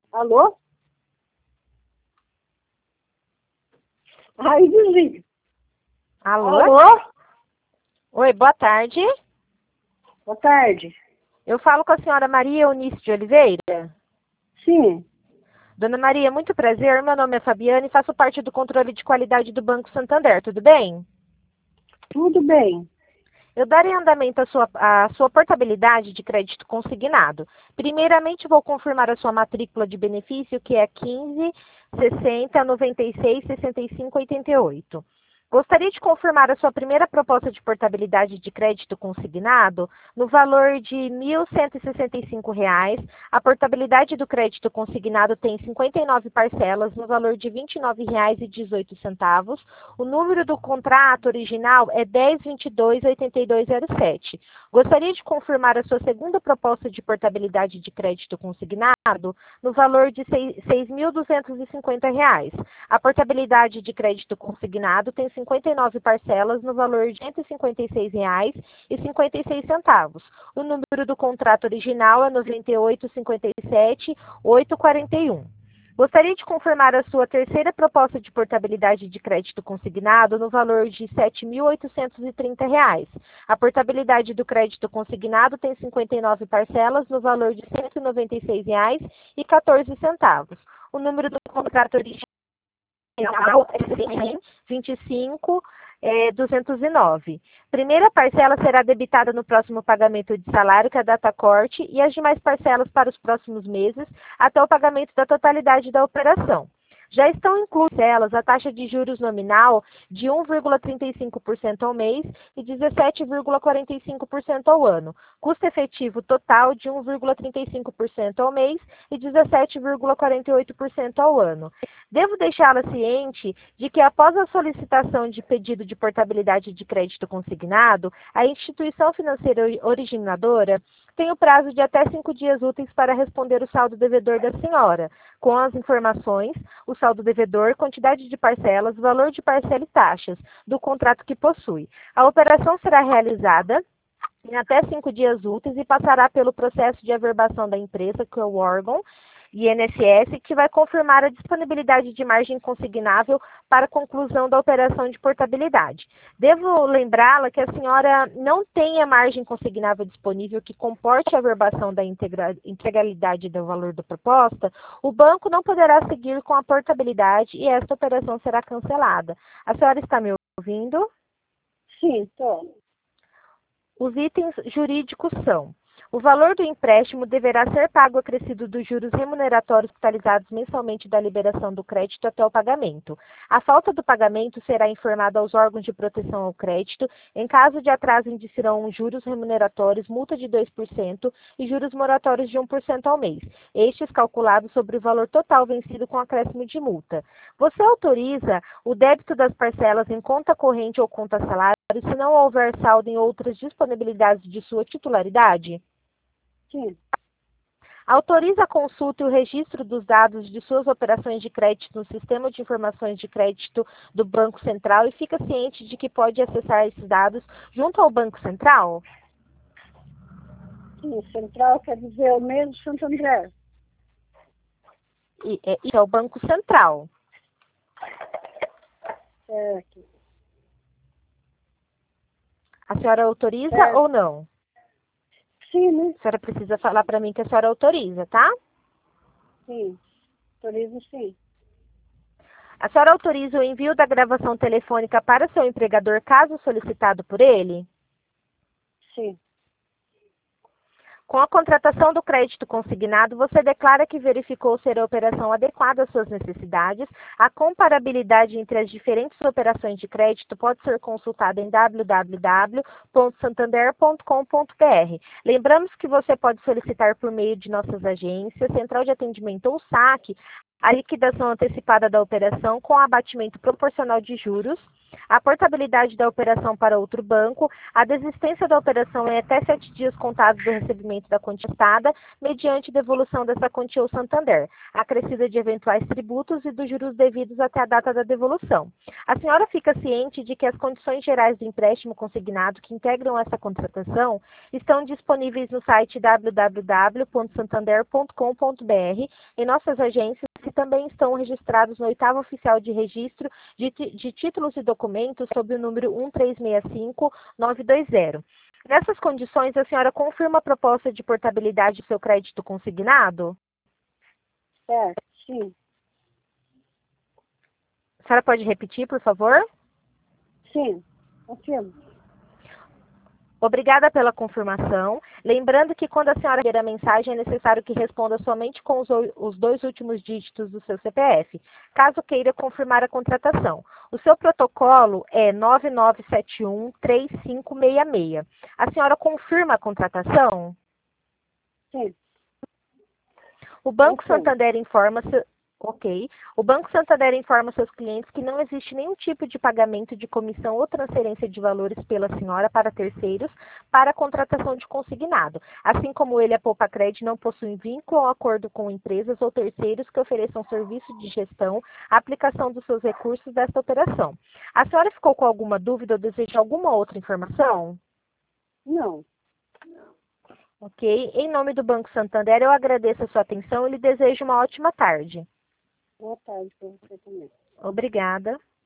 Alô? Aí desliga. Alô? Alô? Oi, boa tarde. Boa tarde. Eu falo com a senhora Maria Eunice de Oliveira. Sim. Dona Maria, muito prazer. Meu nome é Fabiana e faço parte do controle de qualidade do Banco Santander. Tudo bem? Tudo bem. Eu darei andamento à sua portabilidade de crédito consignado. Primeiramente, vou confirmar a sua matrícula de benefício, que é 15 60 96 65 88. Gostaria de confirmar a sua primeira proposta de portabilidade de crédito consignado no valor de R$ 1.165. A portabilidade do crédito consignado tem 59 parcelas no valor de R$ 29,18. O número do contrato original é 10228207. Gostaria de confirmar a sua segunda proposta de portabilidade de crédito consignado no valor de R$ 6.250. A portabilidade de crédito consignado tem 59 parcelas no valor de R$ 156,56. O número do contrato original é 9857841. Gostaria de confirmar a sua terceira proposta de portabilidade de crédito consignado no valor de R$ 7.830. A portabilidade do crédito consignado tem 59 parcelas no valor de R$ 196,14. O número do contrato original é 25 209. Primeira parcela será debitada no próximo pagamento de salário, que é a data corte, e as demais parcelas para os próximos meses, até o pagamento da totalidade da operação. Já estão inclusas elas a taxa de juros nominal de 1,35% ao mês e 17,45% ao ano. Custo efetivo total de 1,35% ao mês e 17,48% ao ano. Devo deixá-la ciente de que, após a solicitação de pedido de portabilidade de crédito consignado, a instituição financeira originadora tem o prazo de até 5 dias úteis para responder o saldo devedor da senhora, com as informações, o saldo devedor, quantidade de parcelas, valor de parcela e taxas do contrato que possui. A operação será realizada em até 5 dias úteis e passará pelo processo de averbação da empresa, que é o órgão INSS, que vai confirmar a disponibilidade de margem consignável para a conclusão da operação de portabilidade. Devo lembrá-la que a senhora não tem a margem consignável disponível que comporte a averbação da integralidade do valor da proposta. O banco não poderá seguir com a portabilidade e esta operação será cancelada. A senhora está me ouvindo? Sim, estou. Os itens jurídicos são: o valor do empréstimo deverá ser pago acrescido dos juros remuneratórios totalizados mensalmente da liberação do crédito até o pagamento. A falta do pagamento será informada aos órgãos de proteção ao crédito. Em caso de atraso, incidirão juros remuneratórios, multa de 2% e juros moratórios de 1% ao mês, estes calculados sobre o valor total vencido com acréscimo de multa. Você autoriza o débito das parcelas em conta corrente ou conta salário se não houver saldo em outras disponibilidades de sua titularidade? Sim. Autoriza a consulta e o registro dos dados de suas operações de crédito no Sistema de Informações de Crédito do Banco Central e fica ciente de que pode acessar esses dados junto ao Banco Central? Sim, central quer dizer o mesmo Santo André. Isso é o Banco Central. Certo. A senhora autoriza Certo. ou não? Sim, né? A senhora precisa falar para mim que a senhora autoriza, tá? Sim. Autorizo sim. A senhora autoriza o envio da gravação telefônica para seu empregador caso solicitado por ele? Sim. Com a contratação do crédito consignado, você declara que verificou ser a operação adequada às suas necessidades. A comparabilidade entre as diferentes operações de crédito pode ser consultada em www.santander.com.br. Lembramos que você pode solicitar por meio de nossas agências, Central de Atendimento ou SAC, a liquidação antecipada da operação com abatimento proporcional de juros, a portabilidade da operação para outro banco, a desistência da operação em até 7 dias contados do recebimento da quantitada, mediante devolução dessa quantia ao Santander, acrescida de eventuais tributos e dos juros devidos até a data da devolução. A senhora fica ciente de que as condições gerais do empréstimo consignado que integram essa contratação estão disponíveis no site www.santander.com.br, em nossas agências, que também estão registrados no 8º Oficial de Registro de Títulos e Documentos sob o número 1365920. Nessas condições, a senhora confirma a proposta de portabilidade do seu crédito consignado? Certo, sim. A senhora pode repetir, por favor? Sim, confirmo. Obrigada pela confirmação. Lembrando que quando a senhora ler a mensagem, é necessário que responda somente com os 2 últimos dígitos do seu CPF, caso queira confirmar a contratação. O seu protocolo é 99713566. A senhora confirma a contratação? Sim, O Banco confirmo. Santander informa Ok. O Banco Santander informa seus clientes que não existe nenhum tipo de pagamento de comissão ou transferência de valores pela senhora para terceiros para a contratação de consignado, assim como ele, a Poupacred, não possui vínculo ou acordo com empresas ou terceiros que ofereçam serviço de gestão, aplicação dos seus recursos desta operação. A senhora ficou com alguma dúvida ou deseja alguma outra informação? Não. Ok. Em nome do Banco Santander, eu agradeço a sua atenção e lhe desejo uma ótima tarde. Boa tarde para você também. Obrigada.